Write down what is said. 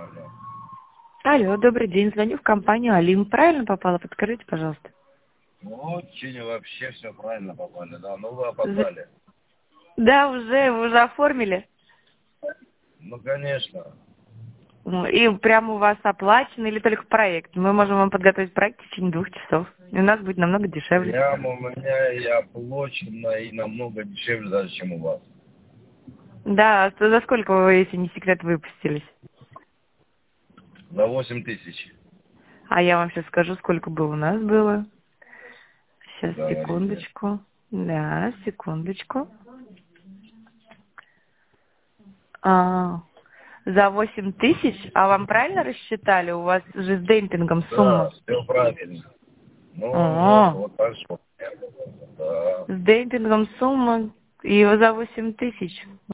Алло, добрый день. Звоню в компанию Алим. Правильно попала? Подскажите, пожалуйста. Очень вообще все правильно попали, да. Ну вы З- опоздали. Да, вы уже оформили? Ну конечно. И прямо у вас оплачено или только проект? Мы можем вам подготовить проект в течение 2 часов. И у нас будет намного дешевле. Прямо у меня и оплачено, и намного дешевле даже, чем у вас. Да, за сколько вы, если не секрет, выпустились? За 8000. А я вам сейчас скажу, сколько было у нас было. Сейчас, Говорите. секундочку. Да, секундочку. А, за 8 000, а вам правильно рассчитали? У вас же с демпингом Да, сумма. все правильно. Ну вот, О, вот так что. Да. с демпингом сумма и за 8 000.